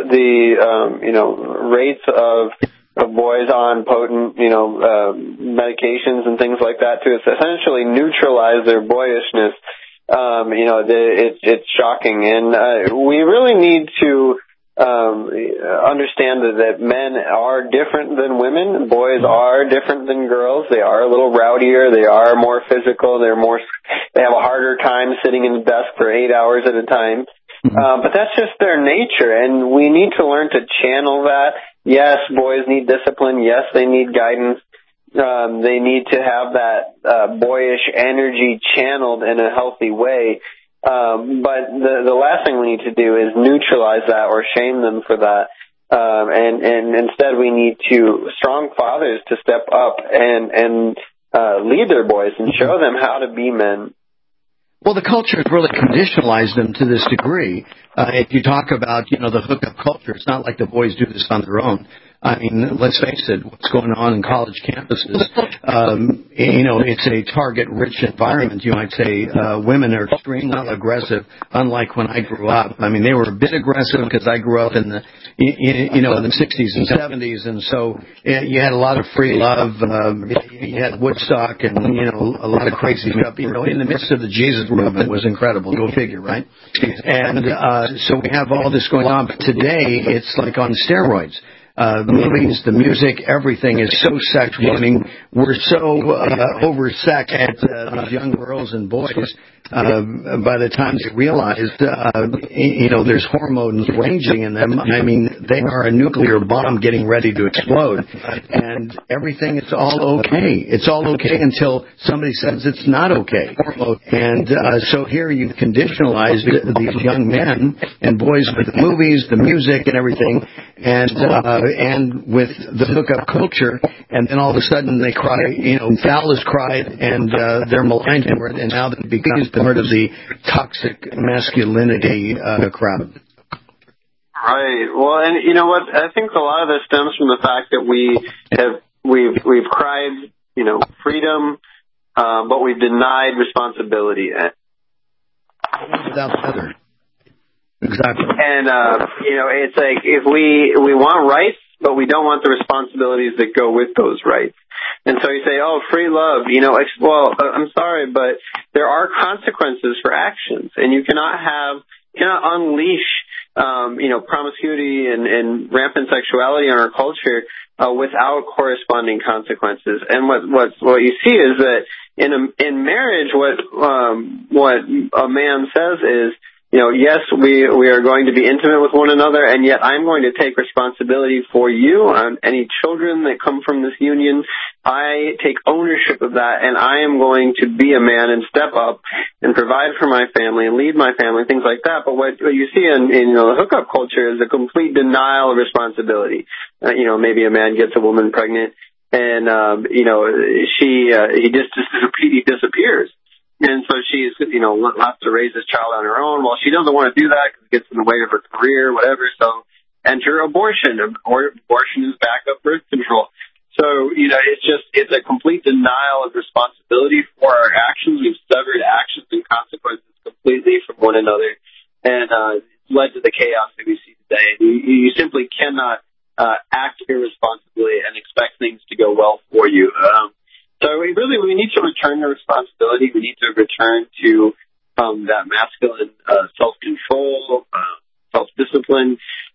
the rates of boys on potent, medications and things like that to essentially neutralize their boyishness, it's shocking. And we really need to understand that men are different than women. Boys are different than girls. They are a little rowdier. They are more physical. They have a harder time sitting in the desk for 8 hours at a time. But that's just their nature, and we need to learn to channel that. Yes, boys need discipline. Yes, they need guidance. They need to have that boyish energy channeled in a healthy way. But the last thing we need to do is neutralize that or shame them for that. And instead we need strong fathers to step up and lead their boys and show them how to be men. Well, the culture has really conditionalized them to this degree. If you talk about, the hookup culture, it's not like the boys do this on their own. I mean, let's face it, what's going on in college campuses, it's a target-rich environment. You might say women are extremely aggressive, unlike when I grew up. I mean, they were a bit aggressive because I grew up in the 60s and 70s, and so you had a lot of free love. You had Woodstock and, a lot of crazy stuff. In the midst of the Jesus movement was incredible. Go figure, right? And so we have all this going on, but today it's like on steroids. The movies, the music, everything is so sexual. I mean, we're so oversexed at these young girls and boys. By the time they realize, there's hormones ranging in them. I mean, they are a nuclear bomb getting ready to explode. And everything is all okay. It's all okay until somebody says it's not okay. And so here you've conditionalized these young men and boys with the movies, the music, and everything, and with the hookup culture. And then all of a sudden they cry, foul is cried, and they're maligned for it, and now they become part of the toxic masculinity crowd. Right. Well, and you know what? I think a lot of this stems from the fact that we've cried, freedom, but we've denied responsibility. Without the other. Exactly. And it's like if we want rights, but we don't want the responsibilities that go with those rights. And so you say, oh, free love, well, I'm sorry, but there are consequences for actions, and you cannot unleash, promiscuity and rampant sexuality in our culture without corresponding consequences. And what you see is that in marriage, what a man says is, yes, we are going to be intimate with one another, and yet I'm going to take responsibility for you and any children that come from this union. I take ownership of that, and I am going to be a man and step up and provide for my family and lead my family, things like that. But what you see in the hookup culture is a complete denial of responsibility. Maybe a man gets a woman pregnant, and he disappears. And so she's, left to raise this child on her own. Well, she doesn't want to do that because it gets in the way of her career, whatever. So enter abortion. Abortion is backup birth control. So, it's a complete denial of responsibility for our actions. We've severed actions and consequences completely from one another. And it's led to the chaos that we see today. You simply cannot act irresponsibly and expect things to go well for you. So we need to return to responsibility. We need to return to that masculine self-control, self-discipline,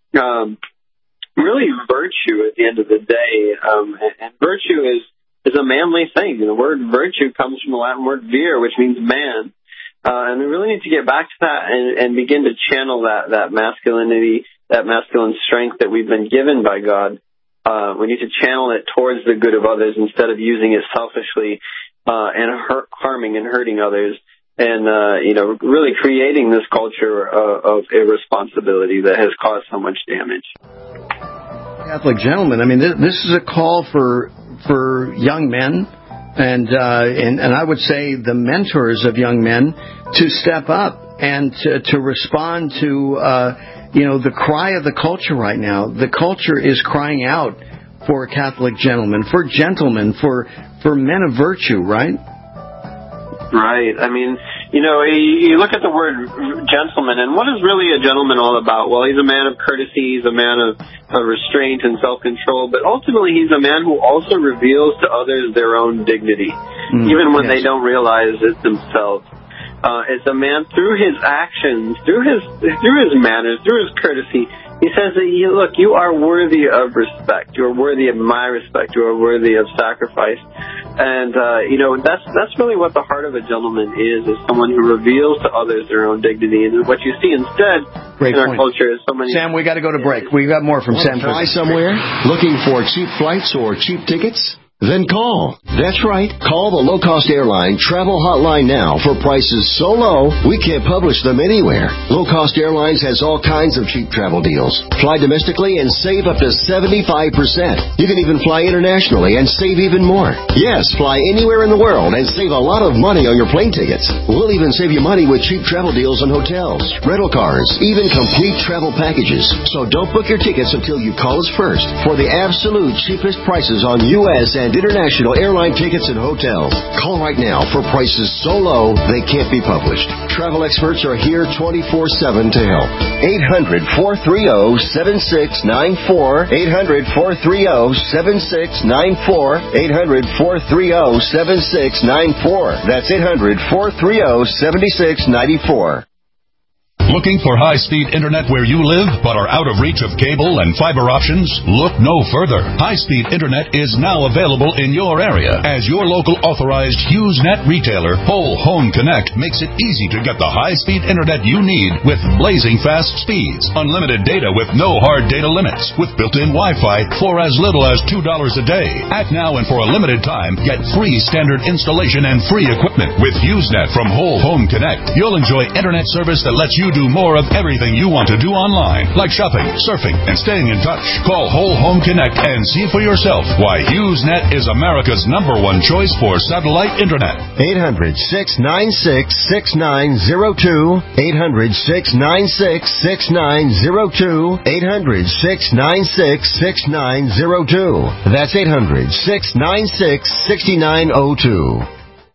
really virtue at the end of the day. And virtue is a manly thing. The word virtue comes from the Latin word vir, which means man. And we really need to get back to that and begin to channel that masculinity, that masculine strength that we've been given by God. We need to channel it towards the good of others instead of using it selfishly and harming and hurting others, and really creating this culture of irresponsibility that has caused so much damage. Catholic gentlemen, this is a call for young men and I would say the mentors of young men to step up and to respond to the cry of the culture right now. The culture is crying out for Catholic gentlemen, for gentlemen, for men of virtue, right? Right. You look at the word gentleman, and what is really a gentleman all about? Well, he's a man of courtesy, he's a man of restraint and self-control, but ultimately he's a man who also reveals to others their own dignity, even when they don't realize it themselves. It's a man through his actions, through his manners, through his courtesy. He says that you are worthy of respect. You are worthy of my respect. You are worthy of sacrifice. And that's really what the heart of a gentleman is someone who reveals to others their own dignity. And what you see instead in our culture is so many. Sam, we got to go to break. We got more from Sam. Fly somewhere? Looking for cheap flights or cheap tickets? Then call. That's right. Call the low-cost airline travel hotline now for prices so low we can't publish them anywhere. Low-cost airlines has all kinds of cheap travel deals. Fly domestically and save up to 75%. You can even fly internationally and save even more. Yes, fly anywhere in the world and save a lot of money on your plane tickets. We'll even save you money with cheap travel deals on hotels, rental cars, even complete travel packages. So don't book your tickets until you call us first for the absolute cheapest prices on U.S. and international airline tickets and hotels. Call right now for prices so low they can't be published. Travel experts are here 24/7 to help. 800-430-7694. 800-430-7694. 800-430-7694. That's 800-430-7694. Looking for high-speed internet where you live but are out of reach of cable and fiber options? Look no further. High-speed internet is now available in your area as your local authorized HughesNet retailer, Whole Home Connect, makes it easy to get the high-speed internet you need with blazing fast speeds, unlimited data with no hard data limits, with built-in Wi-Fi for as little as $2 a day. Act now and for a limited time, get free standard installation and free equipment. With HughesNet from Whole Home Connect, you'll enjoy internet service that lets you do more of everything you want to do online, like shopping, surfing, and staying in touch. Call Whole Home Connect and see for yourself why HughesNet is America's #1 choice for satellite internet. 800-696-6902. 800-696-6902. 800-696-6902. That's 800-696-6902.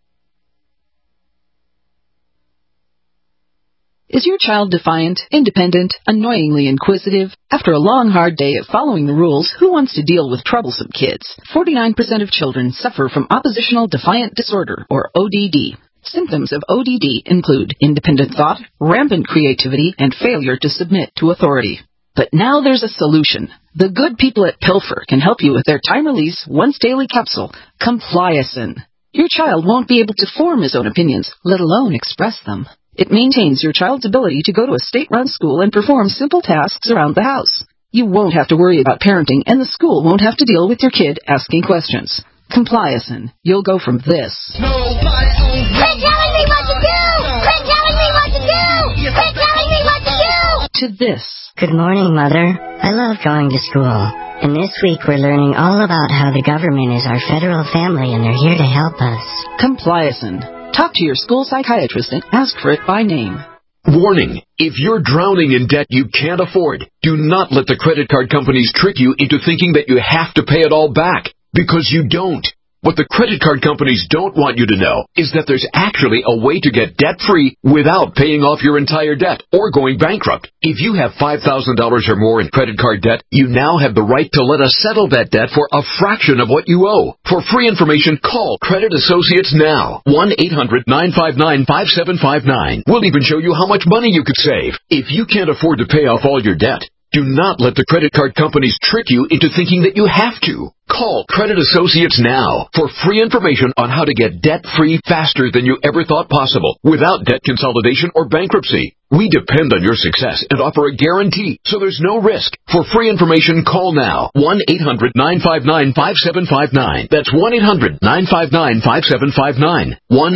Is your child defiant, independent, annoyingly inquisitive? After a long, hard day of following the rules, who wants to deal with troublesome kids? 49% of children suffer from oppositional defiant disorder, or ODD. Symptoms of ODD include independent thought, rampant creativity, and failure to submit to authority. But now there's a solution. The good people at Pilfer can help you with their time-release, once-daily capsule, Compliosin. Your child won't be able to form his own opinions, let alone express them. It maintains your child's ability to go to a state-run school and perform simple tasks around the house. You won't have to worry about parenting, and the school won't have to deal with your kid asking questions. Compliosin. You'll go from this. Quit telling me what to do! Quit telling me what to do! Quit telling me what to do! To this. Good morning, Mother. I love going to school. And this week we're learning all about how the government is our federal family and they're here to help us. Compliosin. Talk to your school psychiatrist and ask for it by name. Warning, if you're drowning in debt you can't afford, do not let the credit card companies trick you into thinking that you have to pay it all back, because you don't. What the credit card companies don't want you to know is that there's actually a way to get debt-free without paying off your entire debt or going bankrupt. If you have $5,000 or more in credit card debt, you now have the right to let us settle that debt for a fraction of what you owe. For free information, call Credit Associates now. 1-800-959-5759. We'll even show you how much money you could save. If you can't afford to pay off all your debt, do not let the credit card companies trick you into thinking that you have to. Call Credit Associates now for free information on how to get debt-free faster than you ever thought possible without debt consolidation or bankruptcy. We depend on your success and offer a guarantee, so there's no risk. For free information, call now. 1-800-959-5759. That's 1-800-959-5759.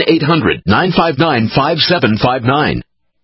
1-800-959-5759.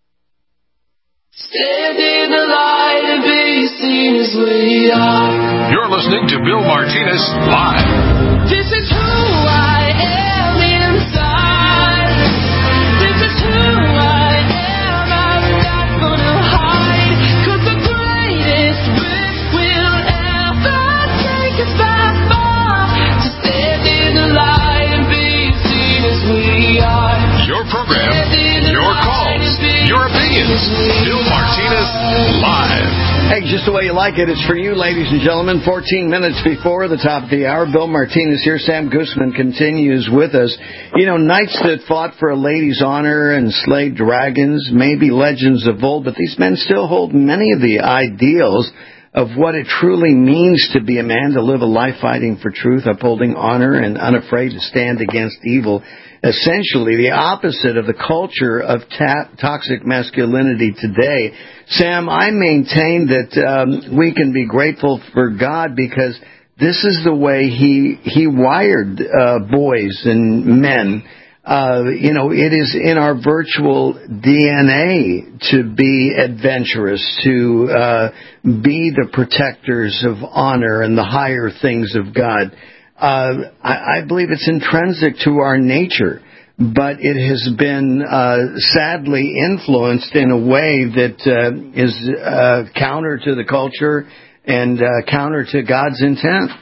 Stand in the light and be seen as we are. You're listening to Bill Martinez Live. This is who I am inside. This is who I am. I'm not gonna hide. 'Cause the greatest risk will ever take us by far. To stand in the light and be seen as we are. Your program, your calls, your opinions. Bill Martinez Live. Hey, just the way you like it. It's for you, ladies and gentlemen. 14 minutes before the top of the hour. Bill Martinez here. Sam Guzman continues with us. You know, knights that fought for a lady's honor and slayed dragons may be legends of old, but these men still hold many of the ideals of what it truly means to be a man, to live a life fighting for truth, upholding honor, and unafraid to stand against evil. Essentially the opposite of the culture of toxic masculinity today. Sam, I maintain that we can be grateful for God because this is the way He wired boys and men. You know, it is in our virtual DNA to be adventurous, to be the protectors of honor and the higher things of God. I believe it's intrinsic to our nature, but it has been sadly influenced in a way that is counter to the culture and counter to God's intent.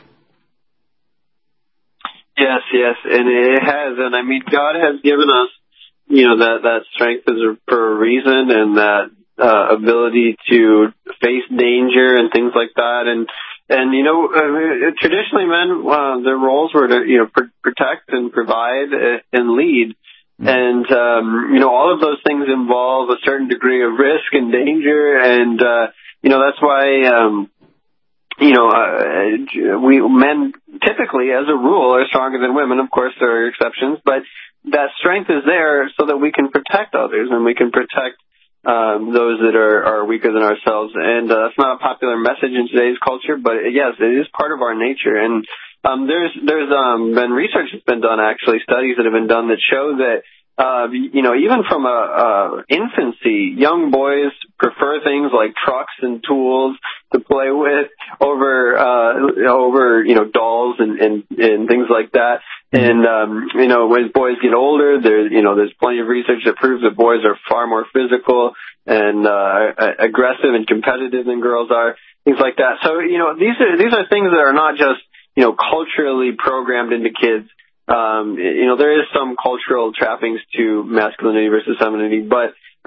Yes, and it has, and I mean, God has given us, you know, that strength for a reason, and that ability to face danger and things like that, and you know, traditionally men, their roles were to, you know, protect and provide and lead, and you know, all of those things involve a certain degree of risk and danger, and you know, that's why. You know, men typically, as a rule, are stronger than women. Of course, there are exceptions, but that strength is there so that we can protect others and we can protect those that are weaker than ourselves. And that's not a popular message in today's culture, but yes, it is part of our nature. And there's been research that's been done, actually, studies that have been done that show that you know, even from infancy, young boys prefer things like trucks and tools to play with over you know, dolls and things like that. And you know, as boys get older, there's plenty of research that proves that boys are far more physical and aggressive and competitive than girls are, things like that. So, you know, these are things that are not just, you know, culturally programmed into kids. You know, there is some cultural trappings to masculinity versus femininity, but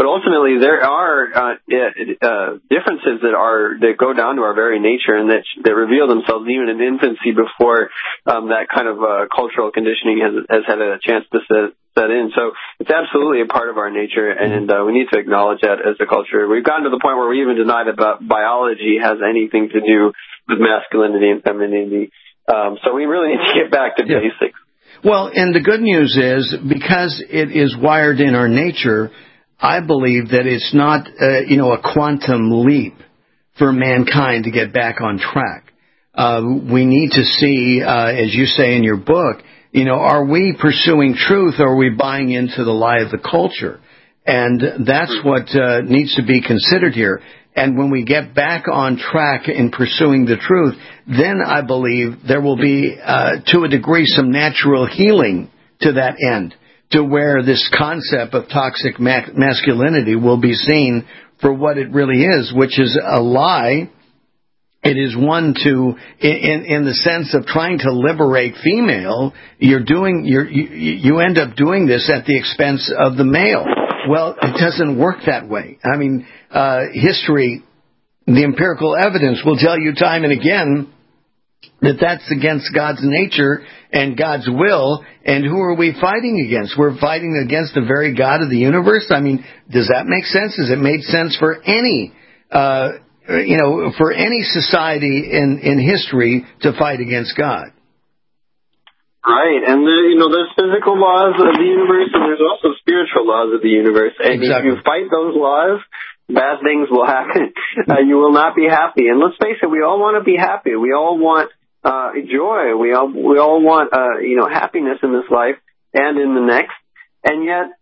But ultimately, there are differences that go down to our very nature and that reveal themselves even in infancy before that kind of cultural conditioning has had a chance to set in. So it's absolutely a part of our nature, and we need to acknowledge that as a culture. We've gotten to the point where we even deny that biology has anything to do with masculinity and femininity. So we really need to get back to basics. Well, and the good news is, because it is wired in our nature, I believe that it's not, a quantum leap for mankind to get back on track. We need to see, as you say in your book, are we pursuing truth, or are we buying into the lie of the culture? And that's what needs to be considered here. And when we get back on track in pursuing the truth, then I believe there will be, to a degree, some natural healing to that end, to where this concept of toxic masculinity will be seen for what it really is, which is a lie. It is one in the sense of trying to liberate female. You end up doing this at the expense of the male. Well, it doesn't work that way. I mean, history, the empirical evidence will tell you time and again that that's against God's nature and God's will. And who are we fighting against? We're fighting against the very God of the universe. I mean, does that make sense? Does it make sense for any, for any society in history to fight against God? Right, and there's physical laws of the universe, and there's also spiritual laws of the universe. And if you fight those laws, bad things will happen. You will not be happy. And let's face it, we all want to be happy. We all want joy. We all want happiness in this life and in the next. And yet,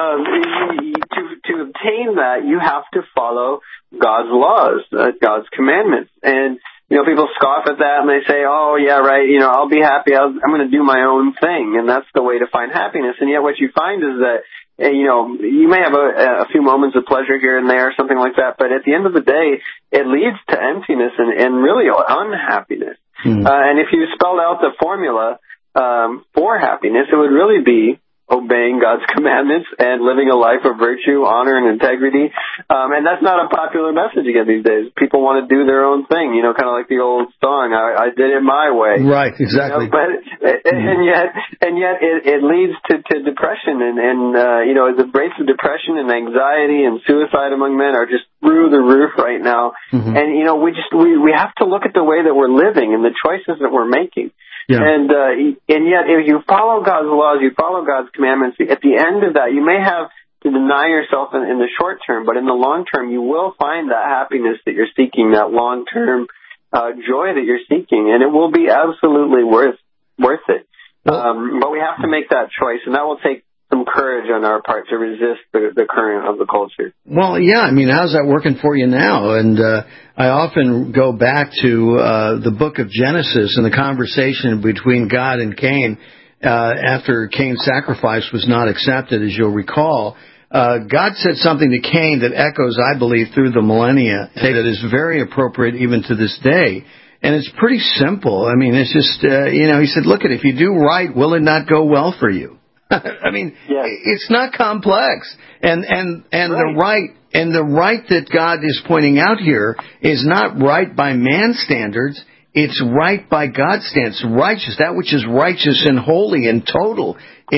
to obtain that, you have to follow God's laws, God's commandments. And people scoff at that and they say, oh, yeah, right, I'll be happy. I'm going to do my own thing. And that's the way to find happiness. And yet what you find is that, you may have a few moments of pleasure here and there, something like that. But at the end of the day, it leads to emptiness and really unhappiness. And if you spelled out the formula for happiness, it would really be obeying God's commandments and living a life of virtue, honor, and integrity. And that's not a popular message again these days. People want to do their own thing, kind of like the old song, I did it my way. Right, exactly. And yet it leads to depression and the rates of depression and anxiety and suicide among men are just through the roof right now. And, we have to look at the way that we're living and the choices that we're making. Yeah. And yet, if you follow God's laws, you follow God's commandments, at the end of that, you may have to deny yourself in the short term, but in the long term, you will find that happiness that you're seeking, that long-term joy that you're seeking, and it will be absolutely worth it. But we have to make that choice, and that will take some courage on our part to resist the current of the culture. Well, yeah, I mean, how's that working for you now? And I often go back to the book of Genesis and the conversation between God and Cain after Cain's sacrifice was not accepted, as you'll recall. God said something to Cain that echoes, I believe, through the millennia, that is very appropriate even to this day. And it's pretty simple. I mean, it's just, he said, look, if you do right, will it not go well for you? I mean, it's not complex. And right. the right that God is pointing out here is not right by man's standards. It's right by God's standards, righteous, that which is righteous and holy and total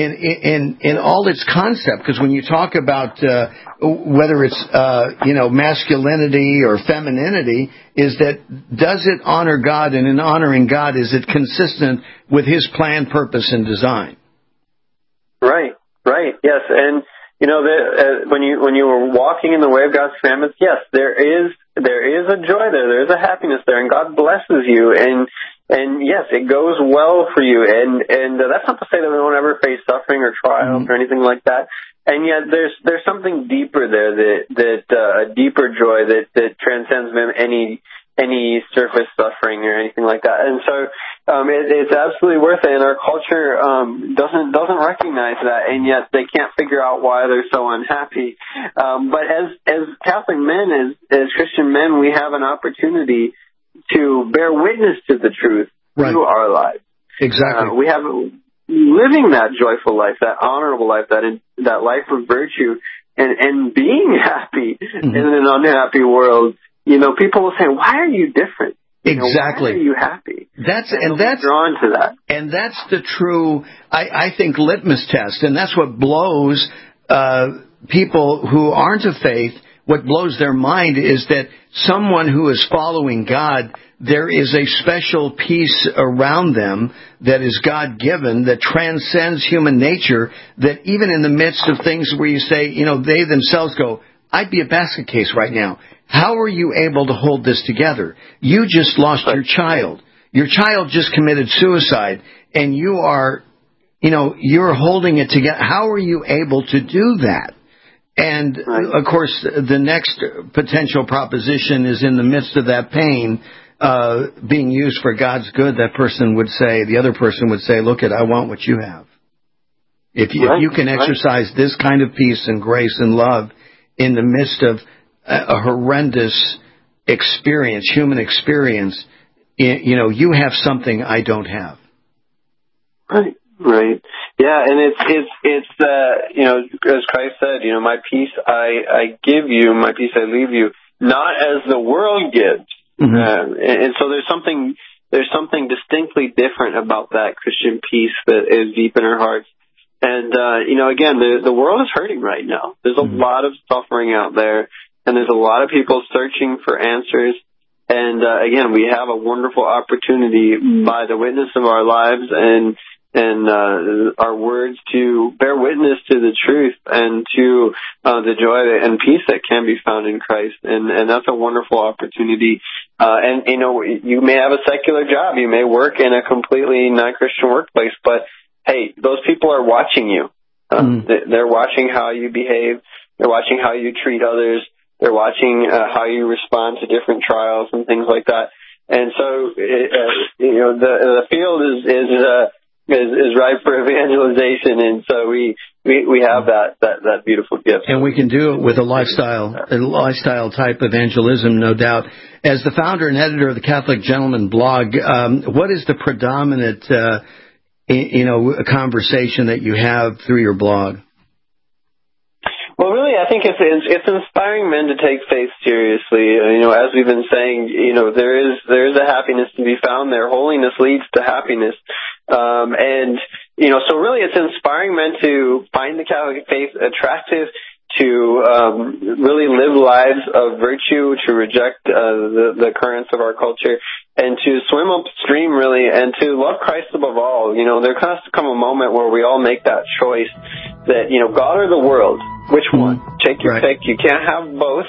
in all its concept. Because when you talk about whether it's masculinity or femininity, is that does it honor God, and in honoring God, is it consistent with His plan, purpose, and design? Right, yes, and when you were walking in the way of God's commandments, yes, there is a joy there is a happiness there, and God blesses you, and yes, it goes well for you, and that's not to say that we won't ever face suffering or trials or anything like that, and yet there's something deeper there that a deeper joy that transcends any surface suffering or anything like that, and so. It's absolutely worth it, and our culture doesn't recognize that, and yet they can't figure out why they're so unhappy. But as Catholic men, as Christian men, we have an opportunity to bear witness to the truth through our lives. Exactly. We have living that joyful life, that honorable life, that life of virtue. and being happy in an unhappy world, people will say, why are you different? Exactly. Why are you happy? That's drawn to that. And that's the true, I think, litmus test. And that's what blows people who aren't of faith. What blows their mind is that someone who is following God, there is a special peace around them that is God-given, that transcends human nature, that even in the midst of things where you say, they themselves go, I'd be a basket case right now. How are you able to hold this together? You just lost your child. Your child just committed suicide, and you are, you're holding it together. How are you able to do that? And, of course, the next potential proposition is in the midst of that pain, being used for God's good, the other person would say, look, I want what you have. If you can exercise this kind of peace and grace and love in the midst of a horrendous experience, human experience, you have something I don't have. Right. Yeah, and it's as Christ said, my peace I give you, my peace I leave you, not as the world gives. And so there's something distinctly different about that Christian peace that is deep in our hearts. And again, the world is hurting right now. There's a lot of suffering out there, and there's a lot of people searching for answers. And again, we have a wonderful opportunity by the witness of our lives and our words to bear witness to the truth and to the joy and peace that can be found in Christ. And that's a wonderful opportunity. And, you may have a secular job. You may work in a completely non-Christian workplace, but, hey, those people are watching you. They're watching how you behave. They're watching how you treat others. They're watching how you respond to different trials and things like that. And so, the field is ripe for evangelization, and so we have that beautiful gift. And we can do it with a lifestyle type evangelism, no doubt. As the founder and editor of the Catholic Gentleman blog, what is the predominant conversation that you have through your blog? Well, really, I think it's inspiring men to take faith seriously. As we've been saying, there is a happiness to be found there. Holiness leads to happiness. So really it's inspiring men to find the Catholic faith attractive, to really live lives of virtue, to reject the currents of our culture, and to swim upstream, really, and to love Christ above all. There has to come a moment where we all make that choice that, God or the world, which one? Take your pick. You can't have both.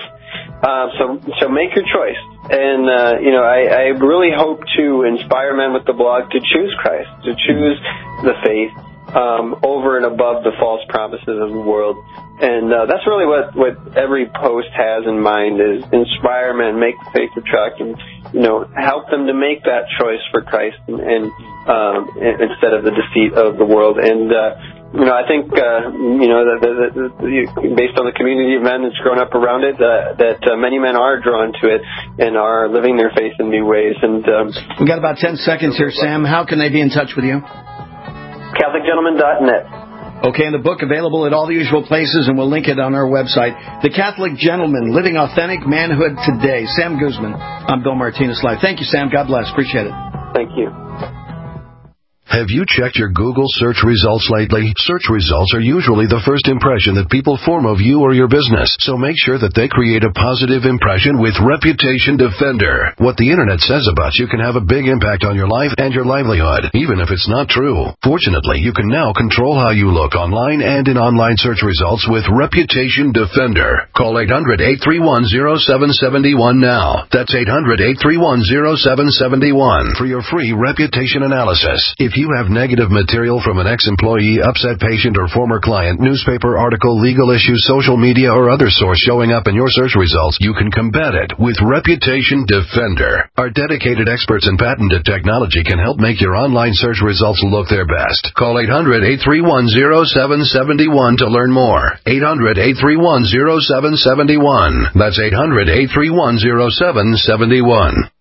So make your choice. And, I really hope to inspire men with the blog to choose Christ, to choose the faith, over and above the false promises of the world. And, that's really what every post has in mind, is inspire men, make the faith attractive, help them to make that choice for Christ and instead of the deceit of the world. And, I think, that based on the community of men that's grown up around it, that many men are drawn to it and are living their faith in new ways. And we got about 10 seconds here, Sam. How can they be in touch with you? CatholicGentleman.net. Okay, and the book available at all the usual places, and we'll link it on our website. The Catholic Gentleman, Living Authentic Manhood Today. Sam Guzman. I'm Bill Martinez Live. Thank you, Sam. God bless. Appreciate it. Thank you. Have you checked your Google search results lately? Search results are usually the first impression that people form of you or your business, so make sure that they create a positive impression with Reputation Defender. What the Internet says about you can have a big impact on your life and your livelihood, even if it's not true. Fortunately, you can now control how you look online and in online search results with Reputation Defender. Call 800-831-0771 now. That's 800-831-0771 for your free reputation analysis. If you have negative material from an ex-employee, upset patient, or former client, newspaper article, legal issue, social media, or other source showing up in your search results, you can combat it with Reputation Defender. Our dedicated experts in patented technology can help make your online search results look their best. Call 800-831-0771 to learn more. 800-831-0771. That's 800-831-0771.